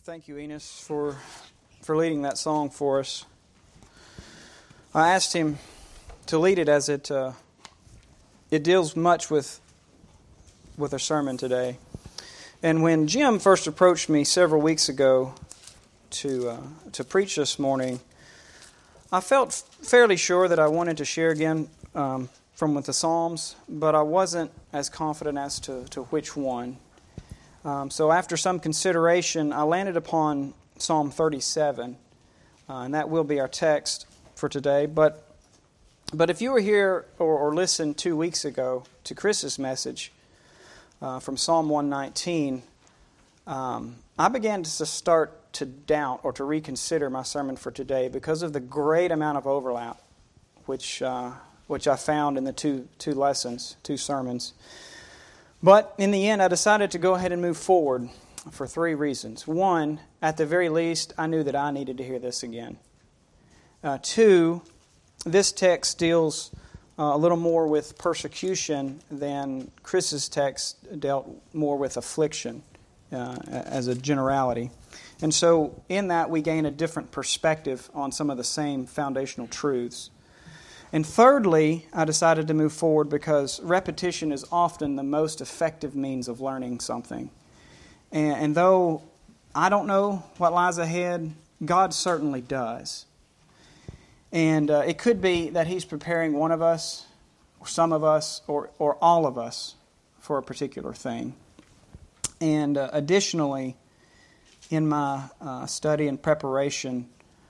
Thank you, Enos, for leading that song for us. I asked him to lead it as it deals much with our sermon today. And when Jim first approached me several weeks ago to preach this morning, I felt fairly sure that I wanted to share again from with the Psalms, but I wasn't as confident as to which one. So after some consideration, I landed upon Psalm 37, and that will be our text for today. But if you were here or listened 2 weeks ago to Chris's message from Psalm 119, I began to start to doubt or to reconsider my sermon for today because of the great amount of overlap which I found in the two sermons. But in the end, I decided to go ahead and move forward for 3 reasons. 1, at the very least, I knew that I needed to hear this again. 2, this text deals a little more with persecution than Chris's text dealt more with affliction as a generality. And so in that, we gain a different perspective on some of the same foundational truths. And thirdly, I decided to move forward because repetition is often the most effective means of learning something. And though I don't know what lies ahead, God certainly does. And it could be that He's preparing one of us, or some of us, or all of us for a particular thing. And additionally, in my study and preparation,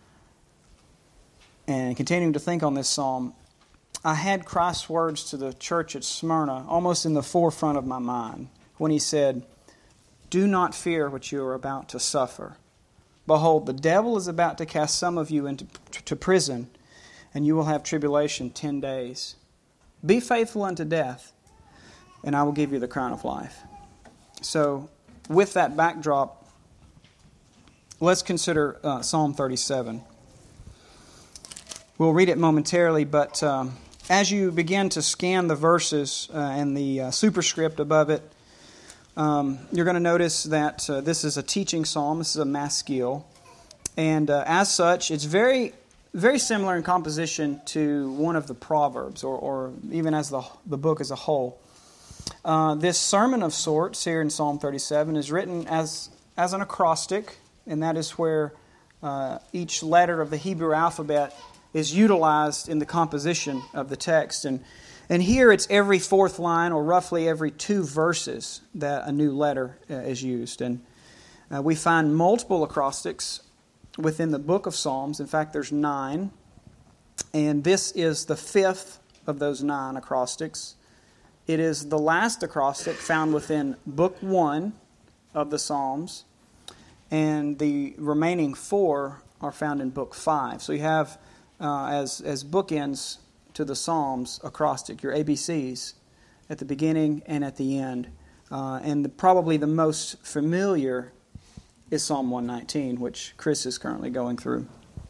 and continuing to think on this psalm, I had Christ's words to the church at Smyrna almost in the forefront of my mind when He said, "Do not fear what you are about to suffer. Behold, the devil is about to cast some of you into prison, and you will have tribulation 10 days. Be faithful unto death, and I will give you the crown of life." So, with that backdrop, let's consider Psalm 37. We'll read it momentarily, but as you begin to scan the verses and the superscript above it, you're going to notice that this is a teaching psalm. This is a maskil. And as such, it's very, very similar in composition to one of the Proverbs, or even as the book as a whole. This sermon of sorts here in Psalm 37 is written as an acrostic, and that is where each letter of the Hebrew alphabet is utilized in the composition of the text. And here it's every 4th line, or roughly every 2 verses, that a new letter is used. And we find multiple acrostics within the book of Psalms. In fact, there's 9. And this is the 5th of those 9 acrostics. It is the last acrostic found within book 1 of the Psalms. And the remaining 4 are found in book 5. So you have as bookends to the Psalms acrostic, your ABCs at the beginning and at the end. And probably the most familiar is Psalm 119, which Chris is currently going through.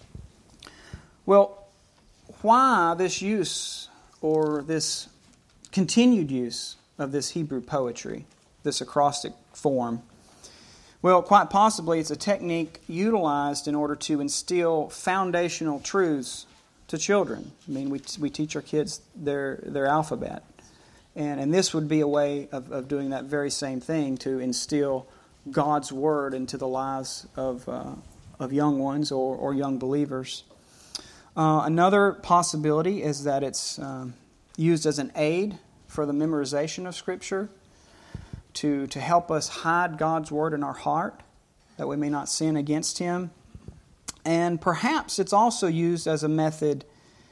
Well, why this use, or this continued use of this Hebrew poetry, this acrostic form? Well, quite possibly it's a technique utilized in order to instill foundational truths to children. I mean, we teach our kids their alphabet. And this would be a way of doing that very same thing, to instill God's Word into the lives of young ones or young believers. Another possibility is that it's used as an aid for the memorization of Scripture, to help us hide God's Word in our heart, that we may not sin against Him. And perhaps it's also used as a method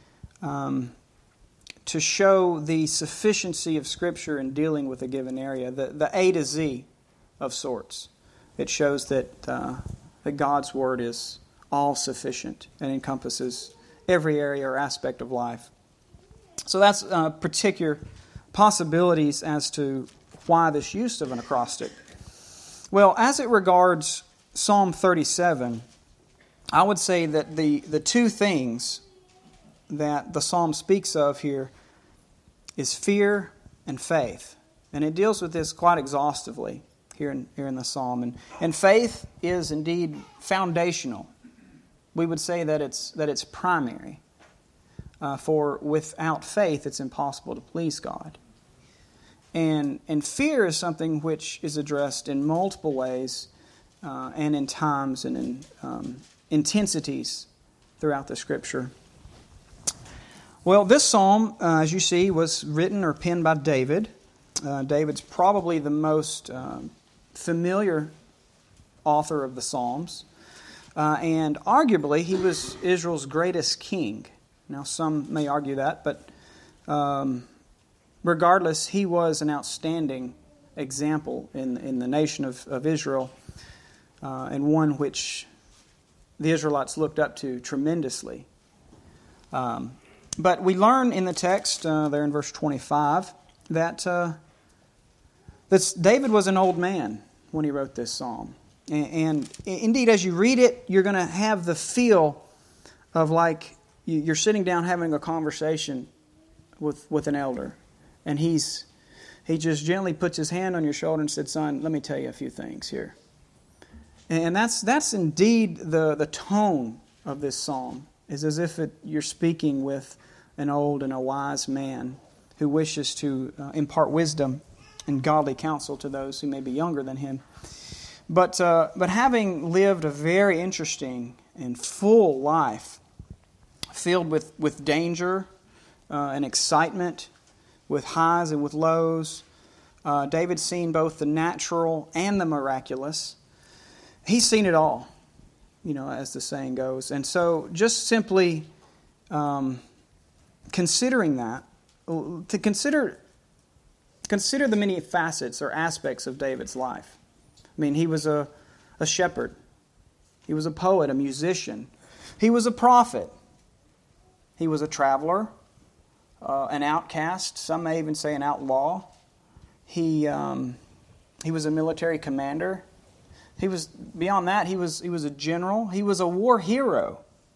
to show the sufficiency of Scripture in dealing with a given area, the A to Z of sorts. It shows that God's Word is all-sufficient and encompasses every area or aspect of life. So that's particular possibilities as to why this use of an acrostic. Well, as it regards Psalm 37, I would say that the 2 things that the psalm speaks of here is fear and faith. And it deals with this quite exhaustively. here in the psalm. And faith is indeed foundational. We would say that it's primary. For without faith, it's impossible to please God. And fear is something which is addressed in multiple ways and in times and in intensities throughout the Scripture. Well, this psalm, as you see, was written or penned by David. David's probably the most familiar author of the Psalms. And arguably, he was Israel's greatest king. Now, some may argue that, but regardless, he was an outstanding example in the nation of Israel, and one which the Israelites looked up to tremendously. But we learn in the text, there in verse 25, that David was an old man when he wrote this psalm. And indeed, as you read it, you're going to have the feel of like you're sitting down having a conversation with an elder. And he just gently puts his hand on your shoulder and said, "Son, let me tell you a few things here." And that's indeed the tone of this psalm, is as if you're speaking with an old and a wise man who wishes to impart wisdom and godly counsel to those who may be younger than him. But having lived a very interesting and full life, filled with danger and excitement, with highs and with lows, David's seen both the natural and the miraculous. He's seen it all, as the saying goes. And so just simply considering that, to consider the many facets or aspects of David's life. I mean, he was a shepherd. He was a poet, a musician. He was a prophet. He was a traveler, an outcast. Some may even say an outlaw. He was a military commander. He was beyond that. He was a general. He was a war hero.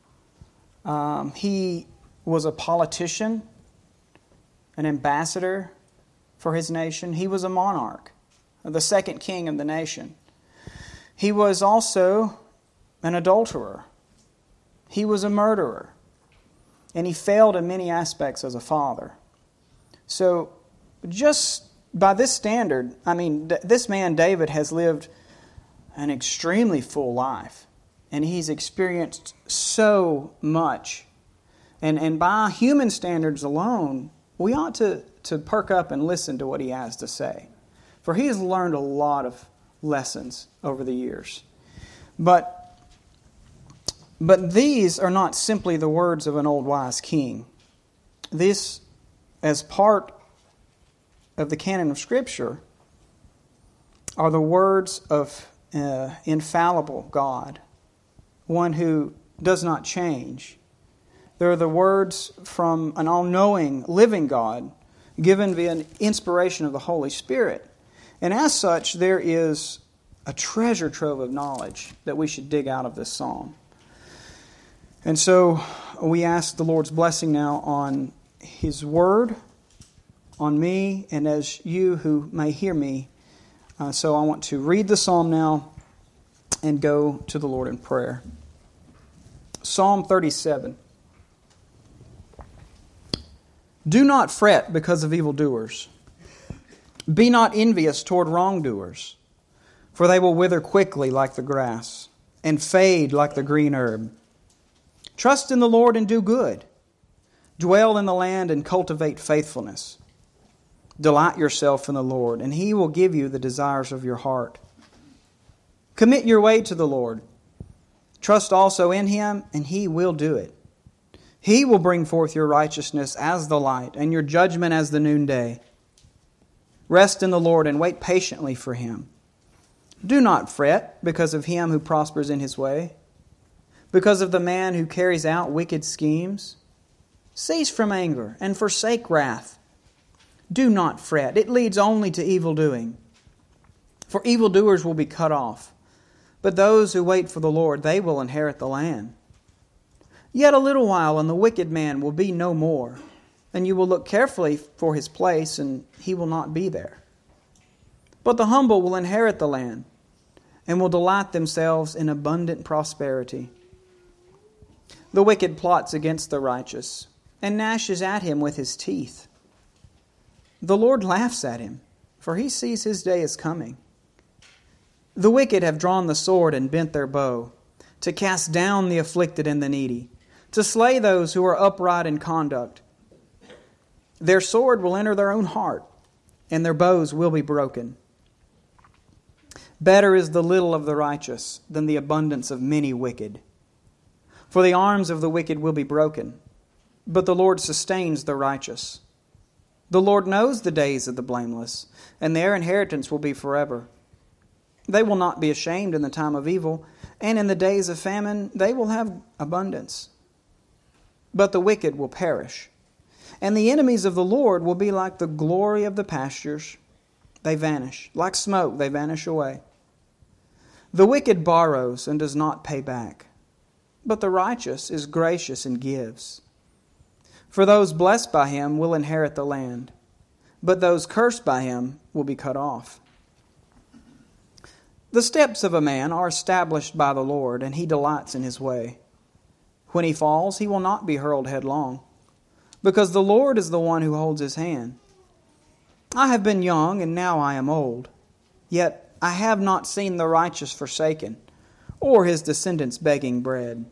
He was a politician, an ambassador for his nation. He was a monarch, the second king of the nation. He was also an adulterer. He was a murderer. And he failed in many aspects as a father. So just by this standard, I mean, this man David has lived an extremely full life. And he's experienced so much. And by human standards alone, we ought to perk up and listen to what he has to say. For he has learned a lot of lessons over the years. But these are not simply the words of an old wise king. This, as part of the canon of Scripture, are the words of infallible God, one who does not change. They're the words from an all-knowing, living God, given via an inspiration of the Holy Spirit. And as such, there is a treasure trove of knowledge that we should dig out of this psalm. And so we ask the Lord's blessing now on His Word, on me, and as you who may hear me. So I want to read the psalm now and go to the Lord in prayer. Psalm 37. Do not fret because of evildoers. Be not envious toward wrongdoers, for they will wither quickly like the grass, and fade like the green herb. Trust in the Lord and do good. Dwell in the land and cultivate faithfulness. Delight yourself in the Lord, and He will give you the desires of your heart. Commit your way to the Lord. Trust also in Him, and He will do it. He will bring forth your righteousness as the light, and your judgment as the noonday. Rest in the Lord and wait patiently for Him. Do not fret because of him who prospers in his way, because of the man who carries out wicked schemes. Cease from anger and forsake wrath. Do not fret. It leads only to evil doing. For evildoers will be cut off, but those who wait for the Lord, they will inherit the land. Yet a little while, and the wicked man will be no more, and you will look carefully for his place, and he will not be there. But the humble will inherit the land and will delight themselves in abundant prosperity. The wicked plots against the righteous and gnashes at him with his teeth. The Lord laughs at him, for he sees his day is coming. The wicked have drawn the sword and bent their bow, to cast down the afflicted and the needy, to slay those who are upright in conduct. Their sword will enter their own heart, and their bows will be broken. Better is the little of the righteous than the abundance of many wicked. For the arms of the wicked will be broken, but the Lord sustains the righteous. The Lord knows the days of the blameless, and their inheritance will be forever. They will not be ashamed in the time of evil, and in the days of famine they will have abundance. But the wicked will perish, and the enemies of the Lord will be like the glory of the pastures. They vanish. Like smoke, they vanish away. The wicked borrows and does not pay back, but the righteous is gracious and gives. For those blessed by him will inherit the land, but those cursed by him will be cut off. The steps of a man are established by the Lord, and he delights in his way. When he falls, he will not be hurled headlong, because the Lord is the one who holds his hand. I have been young, and now I am old, yet I have not seen the righteous forsaken, or his descendants begging bread.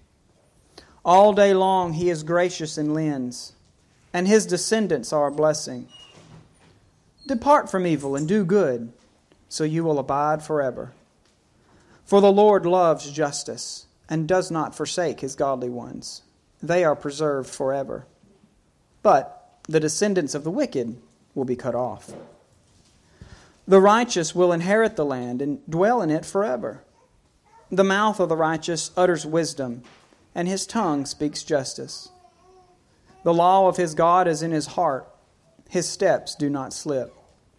All day long he is gracious and lends, and his descendants are a blessing. Depart from evil and do good, so you will abide forever. For the Lord loves justice and does not forsake his godly ones. They are preserved forever. But the descendants of the wicked will be cut off. The righteous will inherit the land and dwell in it forever. The mouth of the righteous utters wisdom, and his tongue speaks justice. The law of his God is in his heart. His steps do not slip.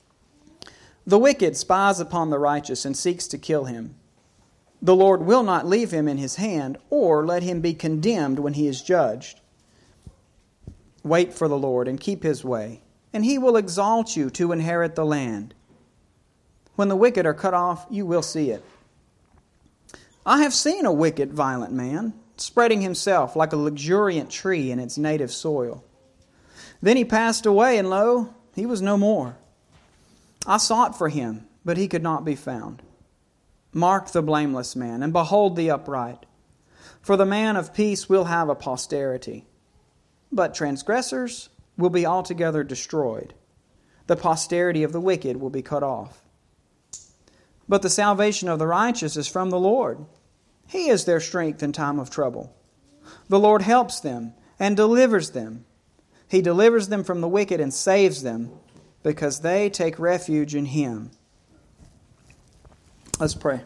The wicked spies upon the righteous and seeks to kill him. The Lord will not leave him in his hand, or let him be condemned when he is judged. Wait for the Lord and keep his way, and he will exalt you to inherit the land. When the wicked are cut off, you will see it. I have seen a wicked, violent man, spreading himself like a luxuriant tree in its native soil. Then he passed away, and lo, he was no more. I sought for him, but he could not be found. Mark the blameless man, and behold the upright. For the man of peace will have a posterity. But transgressors will be altogether destroyed. The posterity of the wicked will be cut off. But the salvation of the righteous is from the Lord. He is their strength in time of trouble. The Lord helps them and delivers them. He delivers them from the wicked and saves them, because they take refuge in Him. Let's pray.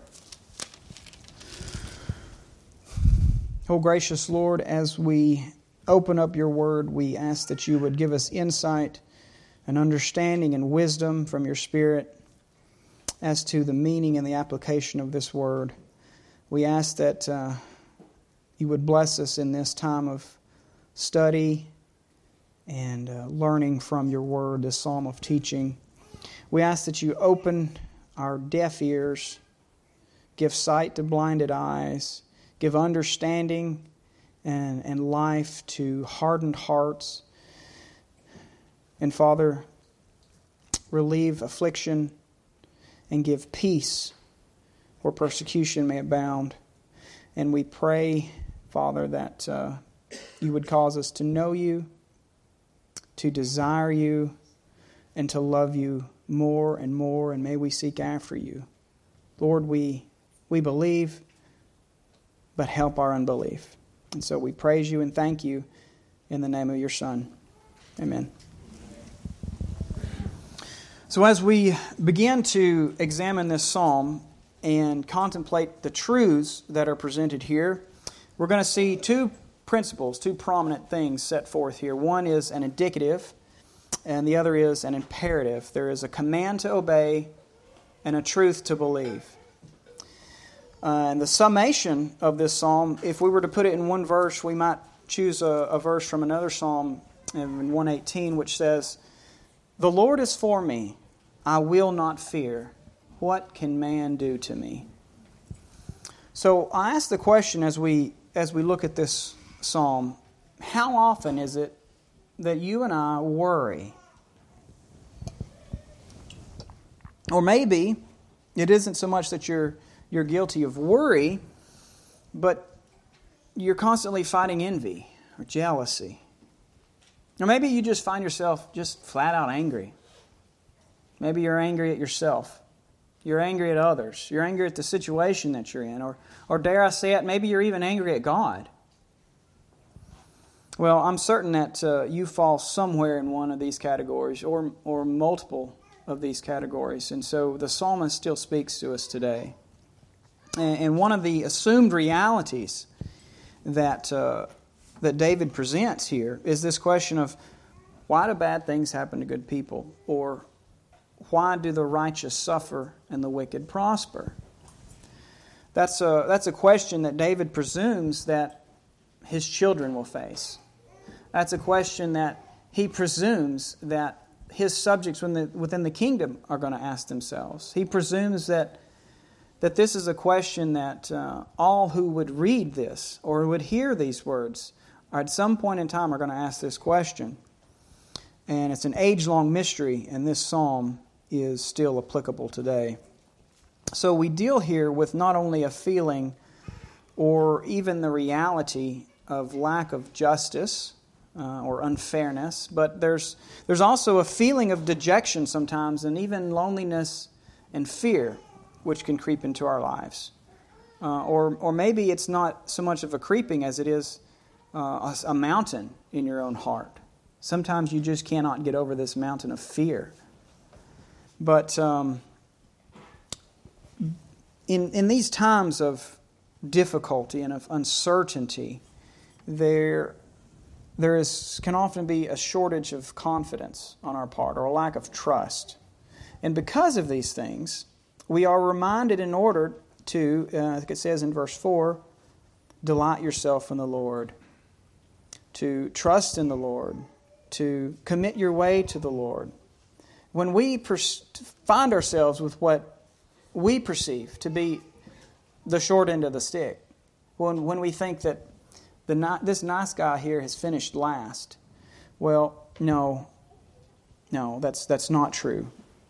Oh, gracious Lord, as we open up your word, we ask that you would give us insight and understanding and wisdom from your Spirit as to the meaning and the application of this word. We ask that you would bless us in this time of study and learning from your word, this psalm of teaching. We ask that you open our deaf ears, give sight to blinded eyes, give understanding and life to hardened hearts. And Father, relieve affliction and give peace where persecution may abound. And we pray, Father, that you would cause us to know you, to desire you, and to love you more and more, and may we seek after you. Lord, we believe, but help our unbelief. And so we praise you and thank you in the name of your Son. Amen. So as we begin to examine this psalm and contemplate the truths that are presented here, we're going to see two principles, two prominent things set forth here. One is an indicative, and the other is an imperative. There is a command to obey and a truth to believe. And the summation of this psalm, if we were to put it in one verse, we might choose a verse from another psalm in 118, which says, "The Lord is for me. I will not fear. What can man do to me? So I ask the question as we look at this psalm, how often is it that you and I worry? Or maybe it isn't so much that you're guilty of worry, but you're constantly fighting envy or jealousy. Or maybe you just find yourself just flat out angry. Maybe you're angry at yourself. You're angry at others. You're angry at the situation that you're in. Or dare I say it, maybe you're even angry at God. Well, I'm certain that you fall somewhere in one of these categories or multiple of these categories. And so the psalmist still speaks to us today. And one of the assumed realities that David presents here is this question of, why do bad things happen to good people? Or why do the righteous suffer and the wicked prosper? That's a question that David presumes that his children will face. That's a question that he presumes that his subjects within the kingdom are going to ask themselves. He presumes that this is a question that all who would read this or would hear these words at some point in time are going to ask this question. And it's an age-long mystery, and this psalm is still applicable today. So we deal here with not only a feeling or even the reality of lack of justice or unfairness, but there's also a feeling of dejection sometimes, and even loneliness and fear, which can creep into our lives. Or maybe it's not so much of a creeping as it is a mountain in your own heart. Sometimes you just cannot get over this mountain of fear. But in these times of difficulty and of uncertainty, there can often be a shortage of confidence on our part, or a lack of trust. And because of these things, we are reminded in order to, I think it says in verse 4, delight yourself in the Lord, to trust in the Lord, to commit your way to the Lord. When we find ourselves with what we perceive to be the short end of the stick, when we think that this nice guy here has finished last, well, no, that's not true.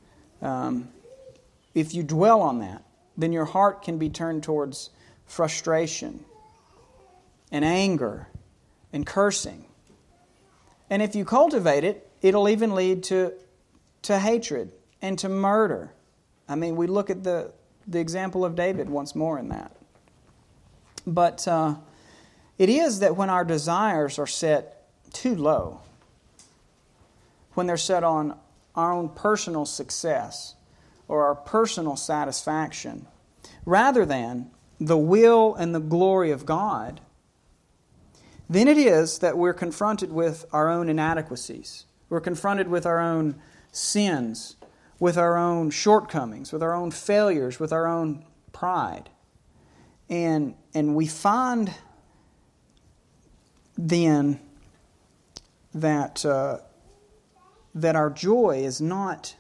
If you dwell on that, then your heart can be turned towards frustration and anger and cursing. And if you cultivate it, it'll even lead to hatred and to murder. I mean, we look at the example of David once more in that. But it is that when our desires are set too low, when they're set on our own personal success or our personal satisfaction, rather than the will and the glory of God, then it is that we're confronted with our own inadequacies. We're confronted with our own sins, with our own shortcomings, with our own failures, with our own pride. And we find then that our joy is not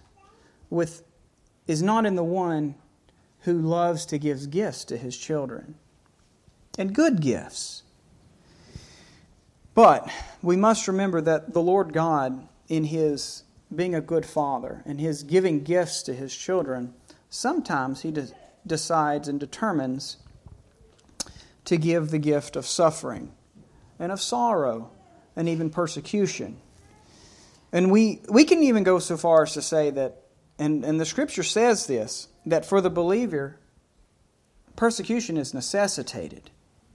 in the one who loves to give gifts to his children, and good gifts. But we must remember that the Lord God, in His being a good Father and His giving gifts to His children, sometimes He decides and determines to give the gift of suffering and of sorrow and even persecution. And we can even go so far as to say that, and the Scripture says this, that for the believer, persecution is necessitated.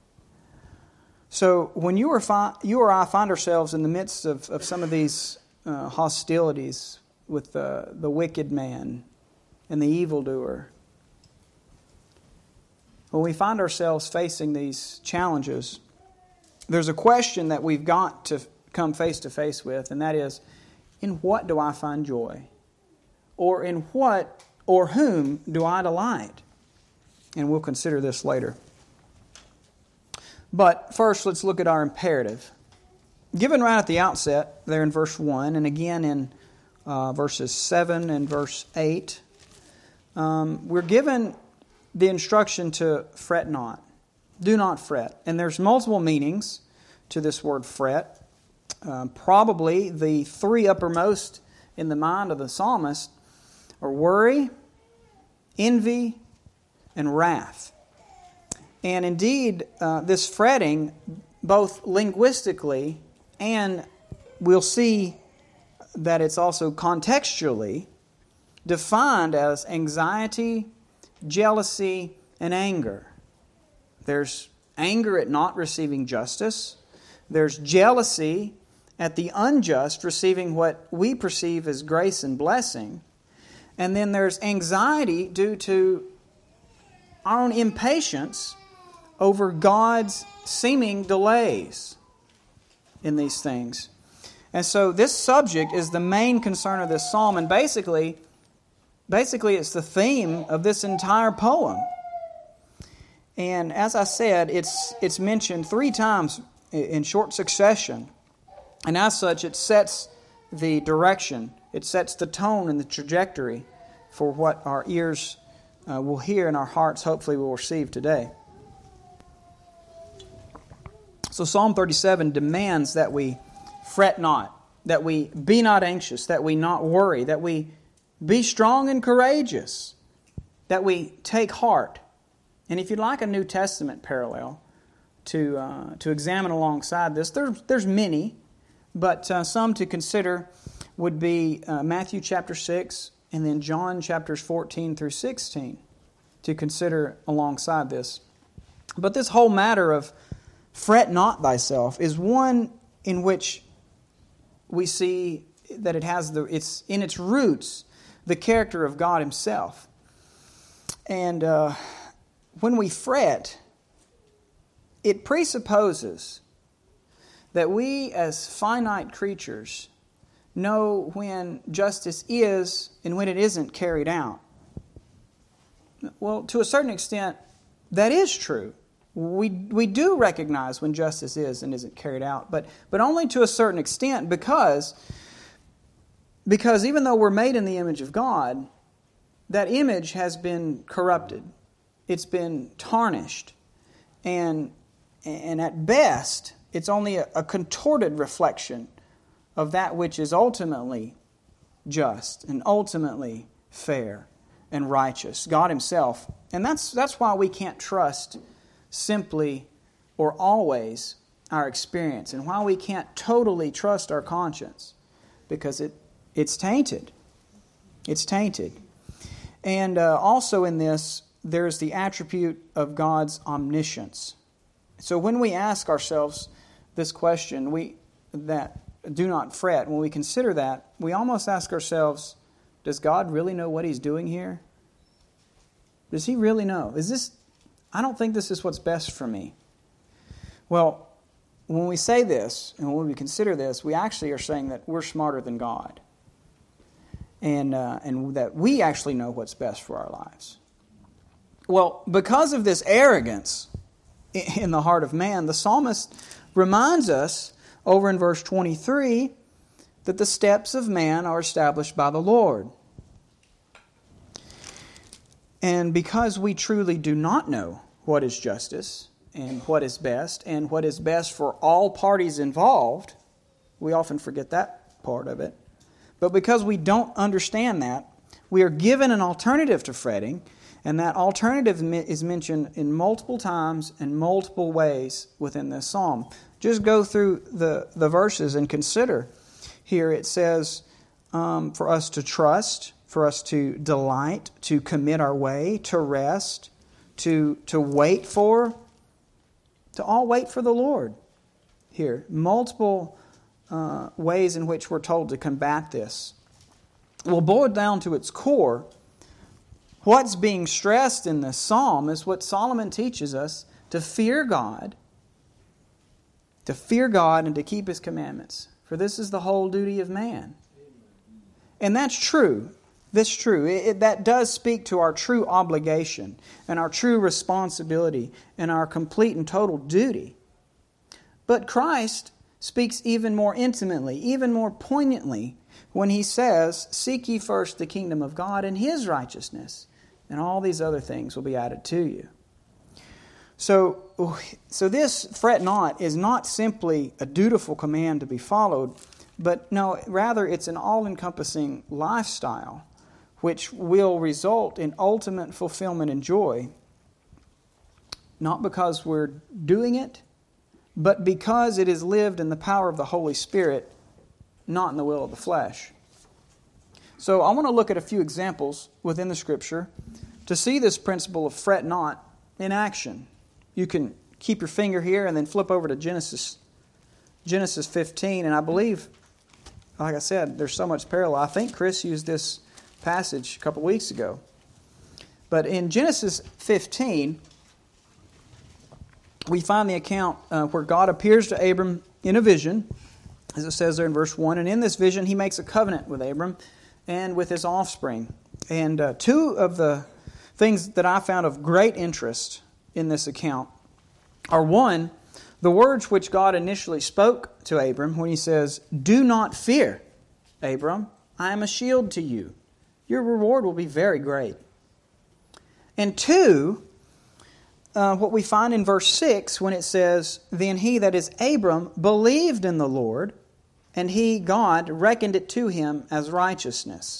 So when you or I find ourselves in the midst of some of these hostilities with the wicked man and the evildoer, when we find ourselves facing these challenges, there's a question that we've got to come face to face with, and that is, in what do I find joy? Or in what or whom do I delight? And we'll consider this later. But first, let's look at our imperative. Given right at the outset, there in verse 1, and again in verses 7 and verse 8. We're given the instruction to fret not. Do not fret. And there's multiple meanings to this word fret. Probably the three uppermost in the mind of the psalmist are worry, envy, and wrath. And indeed, this fretting, both linguistically and we'll see that it's also contextually defined as anxiety, jealousy, and anger. There's anger at not receiving justice. There's jealousy at the unjust receiving what we perceive as grace and blessing. And then there's anxiety due to our own impatience over God's seeming delays in these things. And so this subject is the main concern of this psalm, and basically it's the theme of this entire poem. And as I said, it's mentioned 3 times in short succession. And as such, it sets the direction. It sets the tone and the trajectory for what our ears will hear and our hearts hopefully will receive today. So Psalm 37 demands that we fret not, that we be not anxious, that we not worry, that we be strong and courageous, that we take heart. And if you'd like a New Testament parallel to examine alongside this, there's many, but some to consider would be Matthew chapter 6 and then John chapters 14 through 16 to consider alongside this. But this whole matter of fret not thyself is one in which we see that it's in its roots the character of God Himself. And when we fret, it presupposes that we as finite creatures know when justice is and when it isn't carried out. Well, to a certain extent, that is true. We do recognize when justice is and isn't carried out, but only to a certain extent because even though we're made in the image of God, that image has been corrupted. It's been tarnished. And at best, it's only a contorted reflection of that which is ultimately just and ultimately fair and righteous, God Himself. And that's why we can't trust simply or always our experience, and why we can't totally trust our conscience, because it's tainted. It's tainted. And also in this, there's the attribute of God's omniscience. So when we ask ourselves this question, that do not fret, when we consider that, we almost ask ourselves, does God really know what He's doing here? Does He really know? I don't think this is what's best for me. Well, when we say this, and when we consider this, we actually are saying that we're smarter than God. And that we actually know what's best for our lives. Well, because of this arrogance in the heart of man, the psalmist reminds us over in verse 23 that the steps of man are established by the Lord. And because we truly do not know what is justice and what is best for all parties involved, we often forget that part of it. But because we don't understand that, we are given an alternative to fretting, and that alternative is mentioned in multiple times and multiple ways within this psalm. Just go through the verses and consider. Here it says for us to trust, for us to delight, to commit our way, to rest, to wait for, to all wait for the Lord. Here, multiple ways in which we're told to combat this. Well, boiled down to its core, what's being stressed in this psalm is what Solomon teaches us, to fear God and to keep His commandments. For this is the whole duty of man. And that's true. That's true. That does speak to our true obligation and our true responsibility and our complete and total duty. But Christ speaks even more intimately, even more poignantly when he says, "Seek ye first the kingdom of God and His righteousness, and all these other things will be added to you." So this "fret not" is not simply a dutiful command to be followed, but no, rather it's an all-encompassing lifestyle which will result in ultimate fulfillment and joy, not because we're doing it, but because it is lived in the power of the Holy Spirit, not in the will of the flesh. So I want to look at a few examples within the Scripture to see this principle of fret not in action. You can keep your finger here and then flip over to Genesis 15, and I believe, like I said, there's so much parallel. I think Chris used this passage a couple weeks ago. But in Genesis 15, we find the account where God appears to Abram in a vision, as it says there in verse 1. And in this vision, He makes a covenant with Abram and with his offspring. And two of the things that I found of great interest in this account are, one, the words which God initially spoke to Abram when He says, "Do not fear, Abram, I am a shield to you. Your reward will be very great." And two, what we find in verse 6 when it says, "Then he," that is Abram, "believed in the Lord, and He, God, reckoned it to him as righteousness."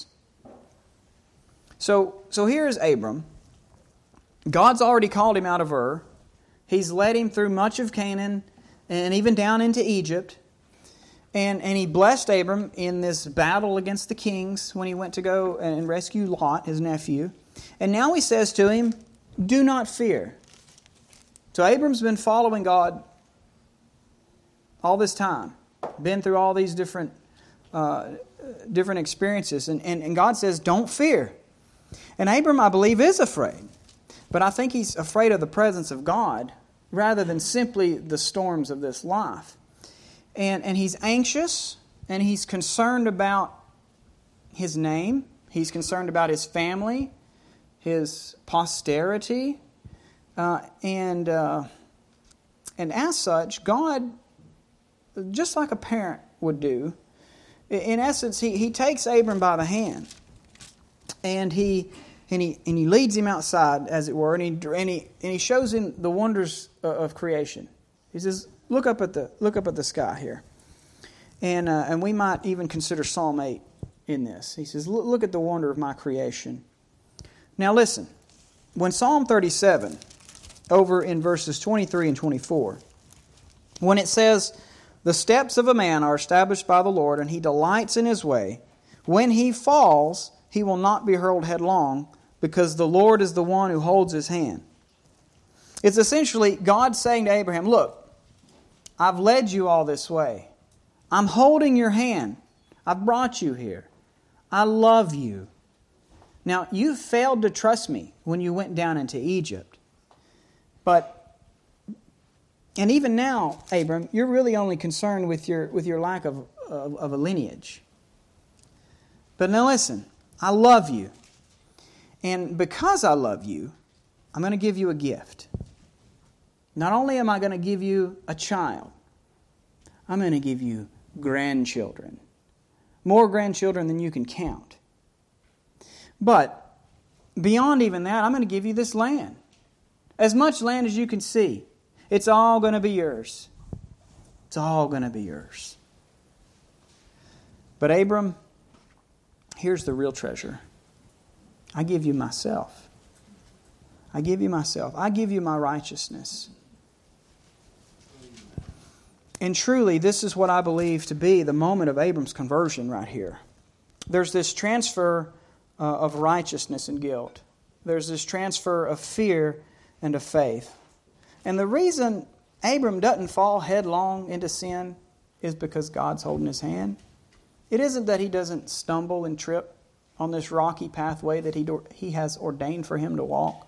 So here's Abram. God's already called him out of Ur. He's led him through much of Canaan and even down into Egypt. And He blessed Abram in this battle against the kings when he went to go and rescue Lot, his nephew. And now He says to him, "Do not fear." So Abram's been following God all this time, been through all these different experiences. And God says, "Don't fear." And Abram, I believe, is afraid. But I think he's afraid of the presence of God rather than simply the storms of this life. And he's anxious, and he's concerned about his name. He's concerned about his family, his posterity. And as such, God, just like a parent would do, in essence, He takes Abram by the hand, and he leads him outside, as it were, and he shows him the wonders of creation. He says, "Look up at the sky here," and we might even consider Psalm 8 in this. He says, "Look at the wonder of my creation." Now listen, when Psalm 37, over in verses 23 and 24, when it says, "The steps of a man are established by the Lord, and He delights in his way. When he falls, he will not be hurled headlong, because the Lord is the one who holds his hand." It's essentially God saying to Abraham, "Look, I've led you all this way. I'm holding your hand. I've brought you here. I love you. Now, you failed to trust me when you went down into Egypt. And even now, Abram, you're really only concerned with your lack of a lineage. But now listen, I love you. And because I love you, I'm going to give you a gift. Not only am I going to give you a child, I'm going to give you grandchildren. More grandchildren than you can count. But beyond even that, I'm going to give you this land. As much land as you can see. It's all going to be yours. It's all going to be yours. But Abram, here's the real treasure. I give you myself. I give you myself. I give you my righteousness. And truly, this is what I believe to be the moment of Abram's conversion right here. There's this transfer of righteousness and guilt. There's this transfer of fear and of faith. And the reason Abram doesn't fall headlong into sin is because God's holding his hand. It isn't that he doesn't stumble and trip on this rocky pathway that he has ordained for him to walk.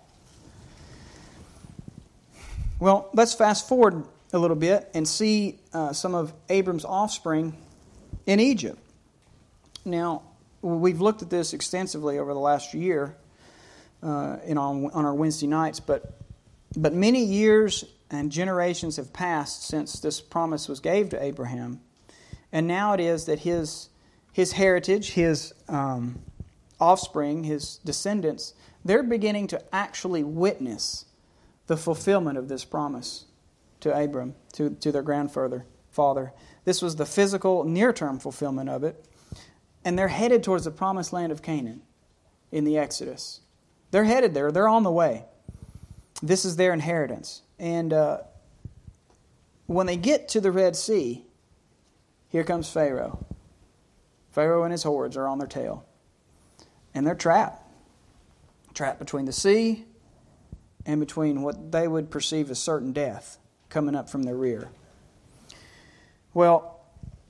Well, let's fast forward a little bit and see some of Abram's offspring in Egypt. Now, we've looked at this extensively over the last year on our Wednesday nights, but many years and generations have passed since this promise was gave to Abraham. And now it is that his heritage, his offspring, his descendants, they're beginning to actually witness the fulfillment of this promise to Abram, to their grandfather. This was the physical, near-term fulfillment of it. And they're headed towards the promised land of Canaan in the Exodus. They're headed there. They're on the way. This is their inheritance. And when they get to the Red Sea, here comes Pharaoh. Pharaoh and his hordes are on their tail. And they're trapped. Trapped between the sea and between what they would perceive as certain death coming up from their rear. Well,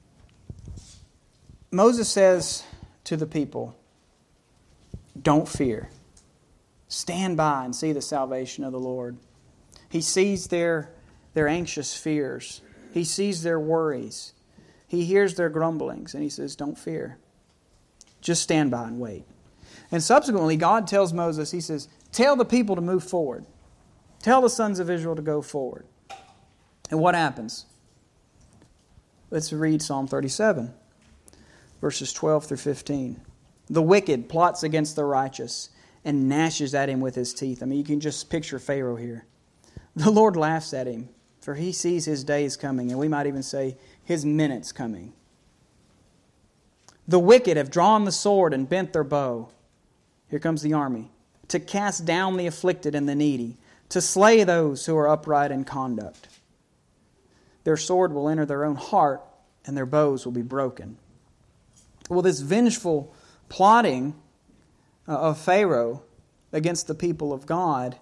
Moses says to the people, don't fear. Stand by and see the salvation of the Lord. He sees their anxious fears. He sees their worries. He hears their grumblings, and he says, don't fear. Just stand by and wait. And subsequently, God tells Moses, he says, tell the people to move forward. Tell the sons of Israel to go forward. And what happens? Let's read Psalm 37, verses 12 through 15. The wicked plots against the righteous and gnashes at him with his teeth. I mean, you can just picture Pharaoh here. The Lord laughs at him, for he sees his days coming, and we might even say his minutes coming. The wicked have drawn the sword and bent their bow. Here comes the army. To cast down the afflicted and the needy, to slay those who are upright in conduct. Their sword will enter their own heart, and their bows will be broken. Well, this vengeful plotting of Pharaoh against the people of God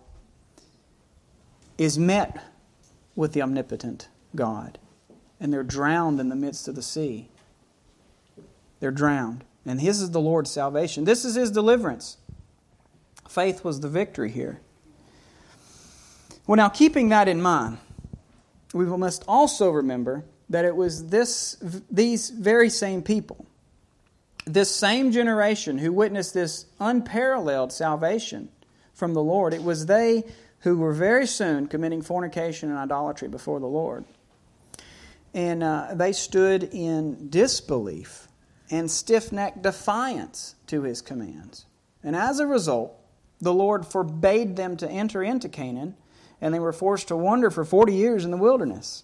is met with the omnipotent God. And they're drowned in the midst of the sea. They're drowned. And this is the Lord's salvation. This is His deliverance. Faith was the victory here. Well, now, keeping that in mind, we must also remember that it was these very same people, this same generation who witnessed this unparalleled salvation from the Lord. It was they who were very soon committing fornication and idolatry before the Lord. And they stood in disbelief and stiff-necked defiance to His commands. And as a result, the Lord forbade them to enter into Canaan, and they were forced to wander for 40 years in the wilderness.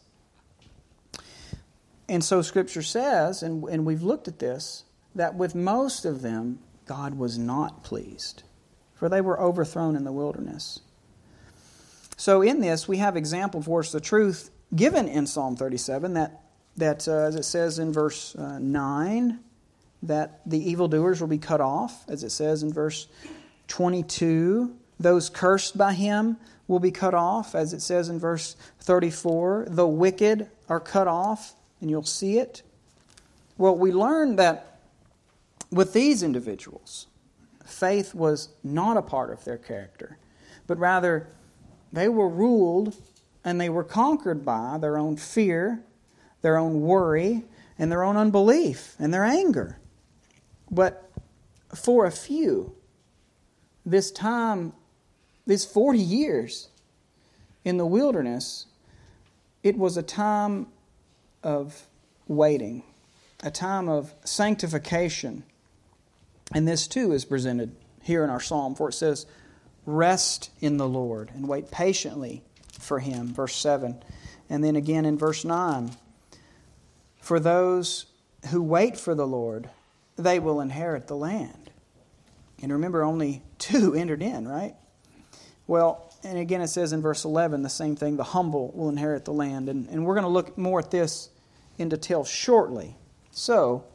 And so Scripture says, and we've looked at this, that with most of them, God was not pleased, for they were overthrown in the wilderness. So in this, we have example for us the truth given in Psalm 37, that as it says in verse 9, that the evildoers will be cut off, as it says in verse 22, those cursed by Him will be cut off, as it says in verse 34, the wicked are cut off, and you'll see it. Well, we learn that with these individuals, faith was not a part of their character, but rather they were ruled and they were conquered by their own fear, their own worry, and their own unbelief and their anger. But for a few, this time, these 40 years in the wilderness, it was a time of waiting, a time of sanctification. And this too is presented here in our psalm, for it says, rest in the Lord and wait patiently for Him, verse 7. And then again in verse 9, for those who wait for the Lord, they will inherit the land. And remember, only 2 entered in, right? Well, and again it says in verse 11 the same thing, the humble will inherit the land. And we're going to look more at this in detail shortly. So,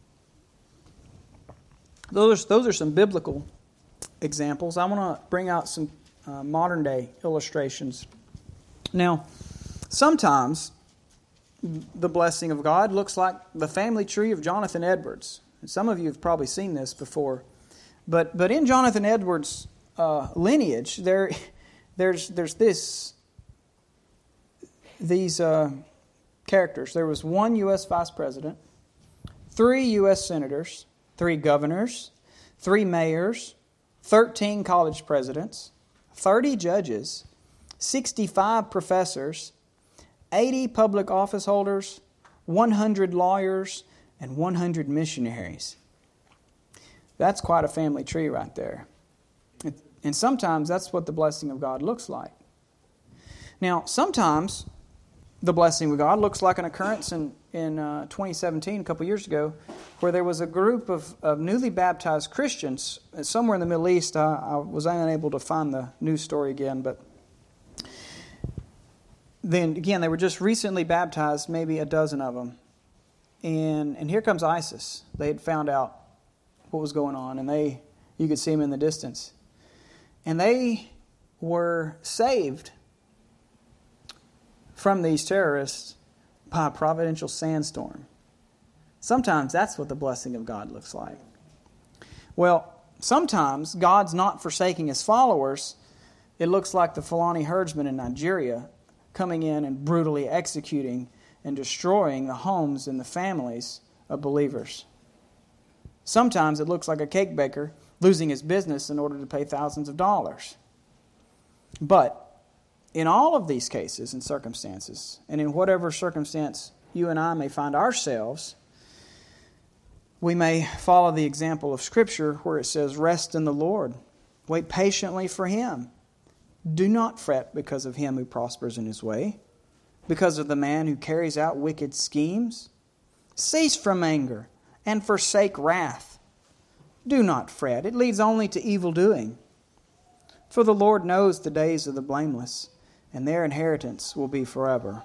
those are some biblical examples. I want to bring out some modern day illustrations. Now, sometimes the blessing of God looks like the family tree of Jonathan Edwards. Some of you have probably seen this before. But in Jonathan Edwards' lineage, there's these characters. There was 1 U.S. vice president, 3 U.S. senators, 3 governors, 3 mayors, 13 college presidents, 30 judges, 65 professors, 80 public office holders, 100 lawyers, and 100 missionaries. That's quite a family tree right there. And sometimes that's what the blessing of God looks like. Now, sometimes the blessing of God looks like an occurrence in 2017, a couple years ago, where there was a group of newly baptized Christians somewhere in the Middle East. I was unable to find the news story again, but then again, they were just recently baptized, maybe a dozen of them. And here comes ISIS. They had found out what was going on, and you could see them in the distance. And they were saved from these terrorists by a providential sandstorm. Sometimes that's what the blessing of God looks like. Well, sometimes God's not forsaking His followers. It looks like the Fulani herdsmen in Nigeria coming in and brutally executing and destroying the homes and the families of believers. Sometimes it looks like a cake baker losing his business in order to pay thousands of dollars. But in all of these cases and circumstances, and in whatever circumstance you and I may find ourselves, we may follow the example of Scripture where it says, "Rest in the Lord. Wait patiently for Him. Do not fret because of him who prospers in his way, because of the man who carries out wicked schemes. Cease from anger and forsake wrath. Do not fret. It leads only to evil doing. For the Lord knows the days of the blameless, and their inheritance will be forever."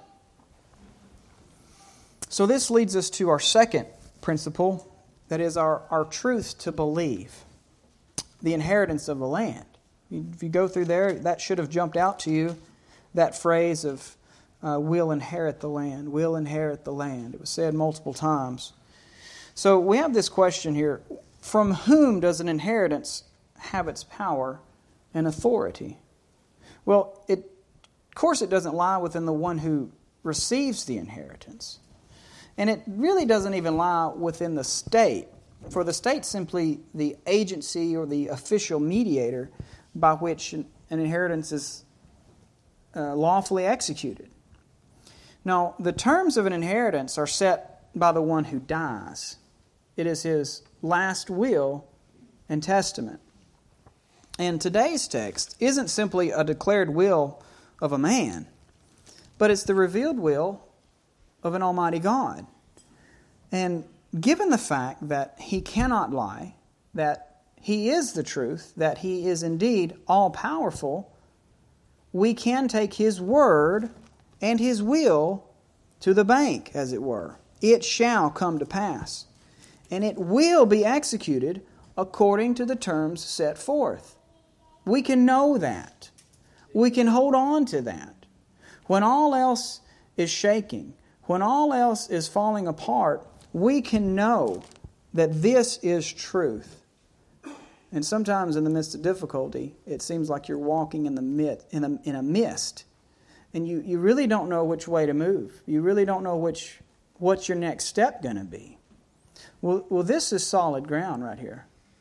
So this leads us to our second principle, that is our truth to believe, the inheritance of the land. If you go through there, that should have jumped out to you, that phrase of we'll inherit the land, we'll inherit the land. It was said multiple times. So we have this question here, from whom does an inheritance have its power and authority? Well, of course it doesn't lie within the one who receives the inheritance. And it really doesn't even lie within the state, for the state's simply the agency or the official mediator by which an inheritance is lawfully executed. Now, the terms of an inheritance are set by the one who dies. It is his last will and testament. And today's text isn't simply a declared will of a man, but it's the revealed will of an almighty God. And given the fact that He cannot lie, that He is the truth, that He is indeed all-powerful, we can take His word and His will to the bank, as it were. It shall come to pass, and it will be executed according to the terms set forth. We can know that. We can hold on to that. When all else is shaking, when all else is falling apart, we can know that this is truth. And sometimes in the midst of difficulty, it seems like you're walking in a mist. And you really don't know which way to move. You really don't know what's your next step going to be. Well, this is solid ground right here.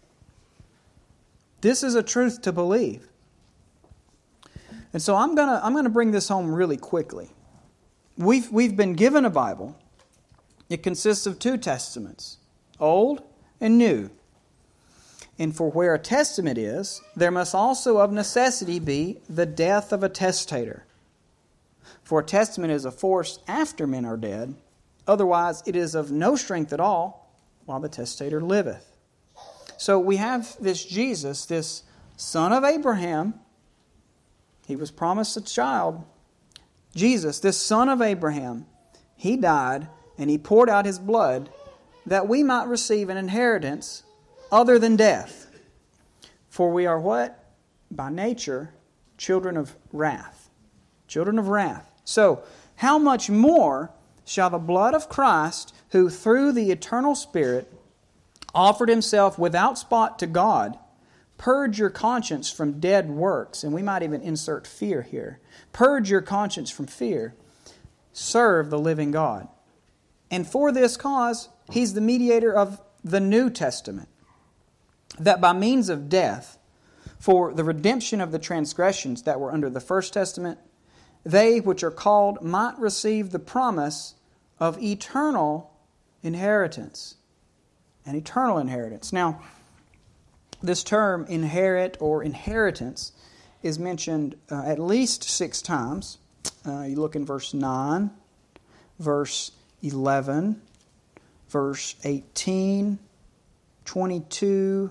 This is a truth to believe. And so I'm gonna bring this home really quickly. We've been given a Bible. It consists of 2 testaments, Old and New. And for where a testament is, there must also of necessity be the death of a testator. For a testament is a force after men are dead, otherwise it is of no strength at all while the testator liveth. So we have this Jesus, this son of Abraham. He was promised a child. Jesus, this son of Abraham, He died and He poured out His blood that we might receive an inheritance other than death. For we are what? By nature, children of wrath. Children of wrath. So, how much more shall the blood of Christ, who through the eternal Spirit offered Himself without spot to God, purge your conscience from dead works? And we might even insert fear here. Purge your conscience from fear. Serve the living God. And for this cause, He's the mediator of the New Testament, that by means of death, For the redemption of the transgressions that were under the first testament, they which are called might receive the promise of eternal inheritance. An eternal inheritance. Now, this term inherit or inheritance is mentioned at least 6 times. You look in verse 9, verse 11, verse 18, 22,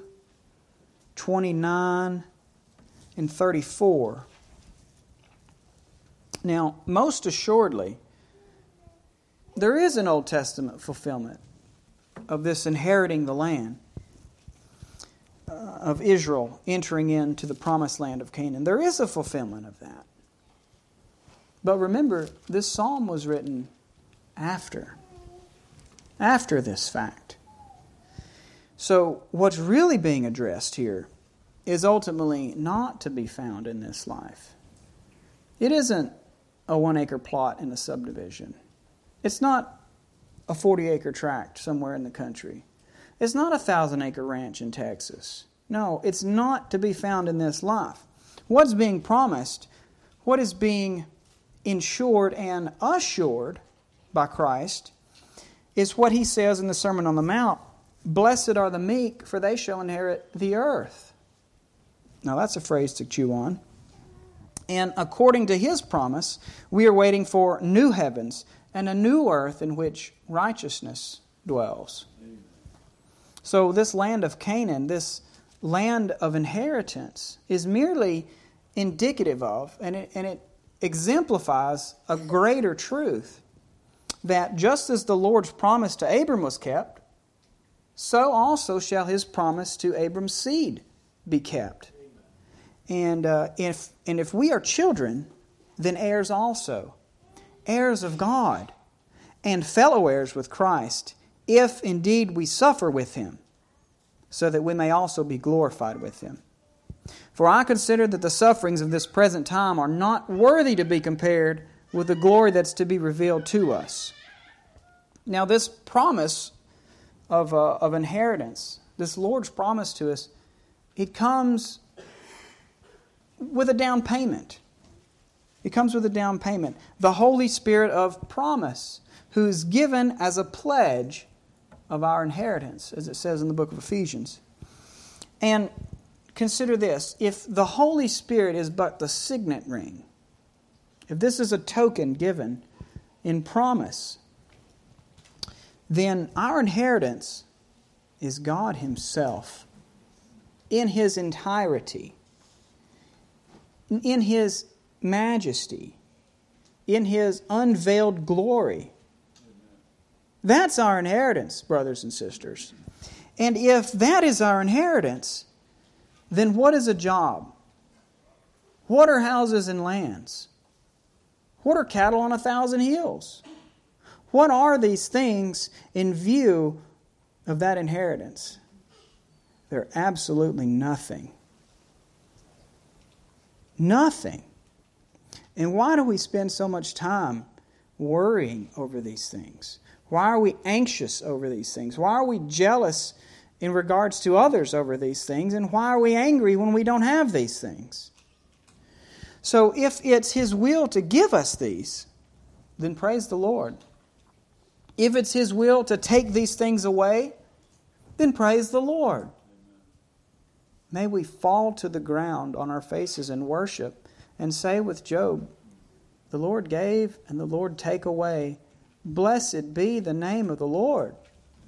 29, and 34. Now, most assuredly, there is an Old Testament fulfillment of this inheriting the land of Israel entering into the promised land of Canaan. There is a fulfillment of that. But remember, this psalm was written after this fact. So what's really being addressed here is ultimately not to be found in this life. It isn't a 1-acre plot in a subdivision. It's not a 40-acre tract somewhere in the country. It's not a 1,000-acre ranch in Texas. No, it's not to be found in this life. What's being promised, what is being ensured and assured by Christ, is what He says in the Sermon on the Mount, "Blessed are the meek, for they shall inherit the earth." Now that's a phrase to chew on. And according to His promise, we are waiting for new heavens and a new earth in which righteousness dwells. So this land of Canaan, this land of inheritance, is merely indicative of, and it exemplifies a greater truth, that just as the Lord's promise to Abram was kept, so also shall His promise to Abram's seed be kept. And if we are children, then heirs also, heirs of God, and fellow heirs with Christ, if indeed we suffer with Him, so that we may also be glorified with Him. For I consider that the sufferings of this present time are not worthy to be compared with the glory that's to be revealed to us. Now this promise of inheritance, this Lord's promise to us, it comes with a down payment. It comes with a down payment. The Holy Spirit of promise, who is given as a pledge of our inheritance, as it says in the book of Ephesians. And consider this, if the Holy Spirit is but the signet ring, if this is a token given in promise, then our inheritance is God Himself in His entirety, in His majesty, in His unveiled glory. That's our inheritance, brothers and sisters. And if that is our inheritance, then what is a job? What are houses and lands? What are cattle on 1,000 hills? What are these things in view of that inheritance? They're absolutely nothing. Nothing. And why do we spend so much time worrying over these things? Why are we anxious over these things? Why are we jealous in regards to others over these things? And why are we angry when we don't have these things? So if it's His will to give us these, then praise the Lord. If it's His will to take these things away, then praise the Lord. May we fall to the ground on our faces in worship and say with Job, "The Lord gave and the Lord take away. Blessed be the name of the Lord."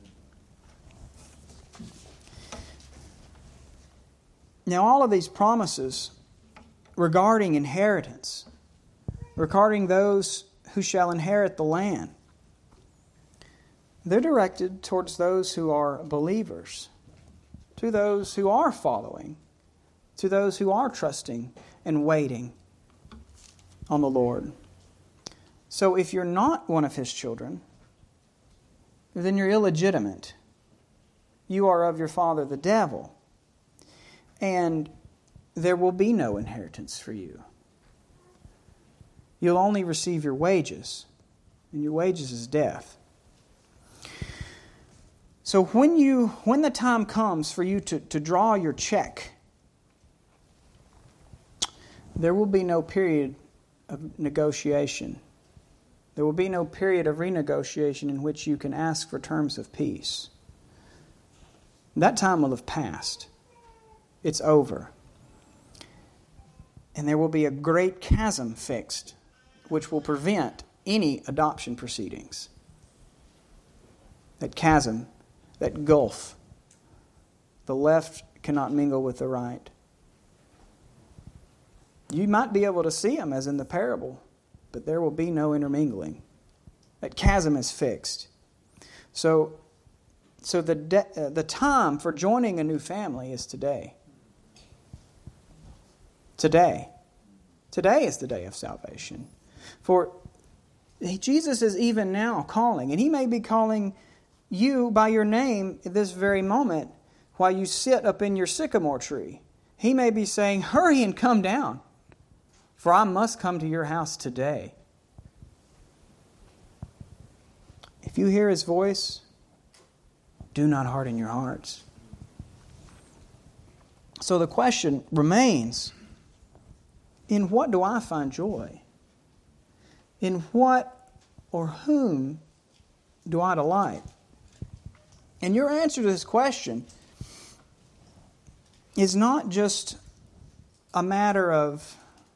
Now all of these promises regarding inheritance, regarding those who shall inherit the land, they're directed towards those who are believers, to those who are following, to those who are trusting and waiting on the Lord. So if you're not one of His children, then you're illegitimate. You are of your father the devil. And there will be no inheritance for you. You'll only receive your wages, and your wages is death. So when the time comes for you to draw your check there will be no period of negotiation. There will be no period of renegotiation in which you can ask for terms of peace. That time will have passed. It's over. And there will be a great chasm fixed, which will prevent any adoption proceedings. That chasm, that gulf, the left cannot mingle with the right. You might be able to see them as in the parable, but there will be no intermingling. That chasm is fixed. So the time for joining a new family is today. Today. Today is the day of salvation. For Jesus is even now calling, and He may be calling you by your name at this very moment while you sit up in your sycamore tree. He may be saying, hurry and come down, for I must come to your house today. If you hear His voice, do not harden your hearts. So the question remains, in what do I find joy? In what or whom do I delight? And your answer to this question is not just a matter of,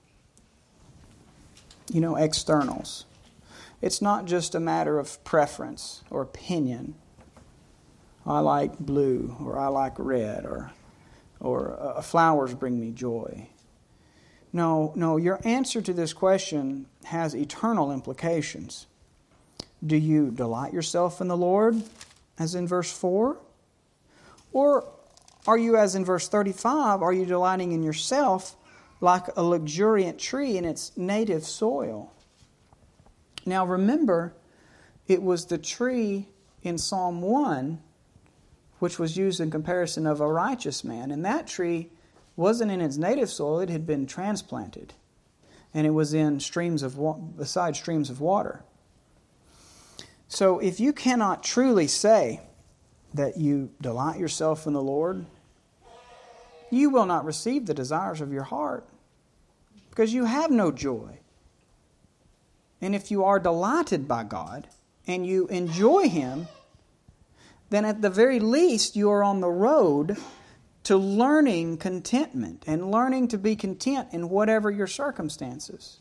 externals. It's not just a matter of preference or opinion. I like blue, or I like red, or flowers bring me joy. No, your answer to this question has eternal implications. Do you delight yourself in the Lord, as in verse 4? Or are you, as in verse 35, are you delighting in yourself like a luxuriant tree in its native soil? Now remember, it was the tree in Psalm 1 which was used in comparison of a righteous man. And that tree wasn't in its native soil, it had been transplanted. And it was in beside streams of water. So if you cannot truly say that you delight yourself in the Lord, you will not receive the desires of your heart, because you have no joy. And if you are delighted by God and you enjoy Him, then at the very least you are on the road to learning contentment and learning to be content in whatever your circumstances.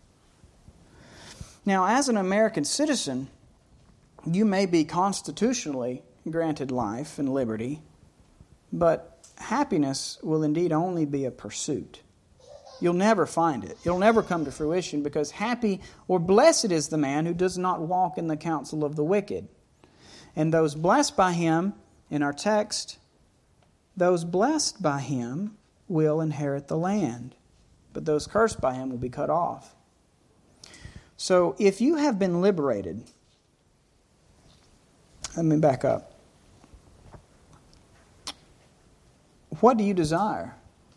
Now, as an American citizen, you may be constitutionally granted life and liberty, but happiness will indeed only be a pursuit. You'll never find it. It'll never come to fruition, because happy or blessed is the man who does not walk in the counsel of the wicked. And those blessed by Him, in our text, those blessed by Him will inherit the land, but those cursed by Him will be cut off. So if you have been liberated, let me back up. What do you desire?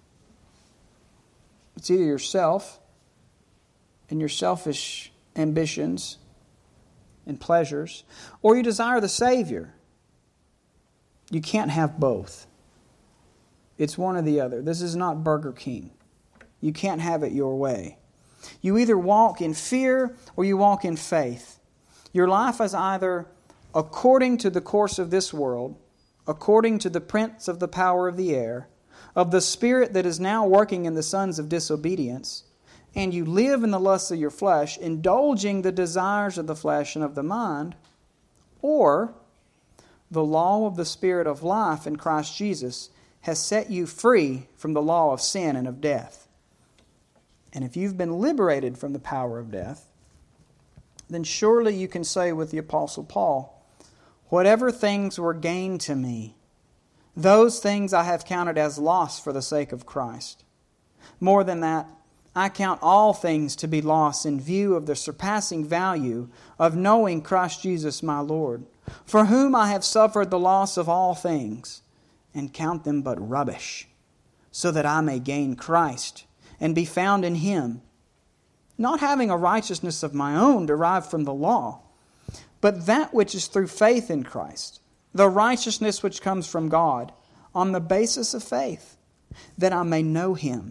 It's either yourself and your selfish ambitions and pleasures, or you desire the Savior. You can't have both. It's one or the other. This is not Burger King. You can't have it your way. You either walk in fear or you walk in faith. Your life is either according to the course of this world, according to the prince of the power of the air, of the spirit that is now working in the sons of disobedience, and you live in the lusts of your flesh, indulging the desires of the flesh and of the mind, or the law of the Spirit of life in Christ Jesus has set you free from the law of sin and of death. And if you've been liberated from the power of death, then surely you can say with the Apostle Paul, whatever things were gained to me, those things I have counted as loss for the sake of Christ. More than that, I count all things to be loss in view of the surpassing value of knowing Christ Jesus my Lord, for whom I have suffered the loss of all things, and count them but rubbish, so that I may gain Christ and be found in Him, not having a righteousness of my own derived from the law, but that which is through faith in Christ, the righteousness which comes from God, on the basis of faith, that I may know Him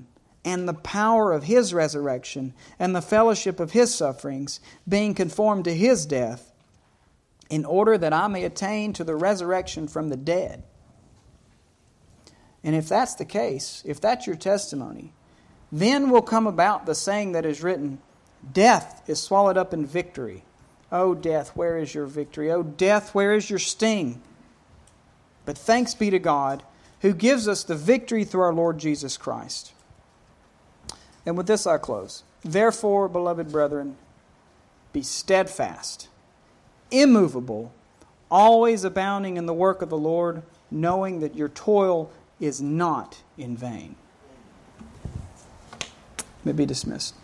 and the power of His resurrection, and the fellowship of His sufferings, being conformed to His death, in order that I may attain to the resurrection from the dead. And if that's the case, if that's your testimony, then will come about the saying that is written, death is swallowed up in victory. O death, where is your victory? O death, where is your sting? But thanks be to God, who gives us the victory through our Lord Jesus Christ. And with this I close. Therefore, beloved brethren, be steadfast, immovable, always abounding in the work of the Lord, knowing that your toil is not in vain. May be dismissed.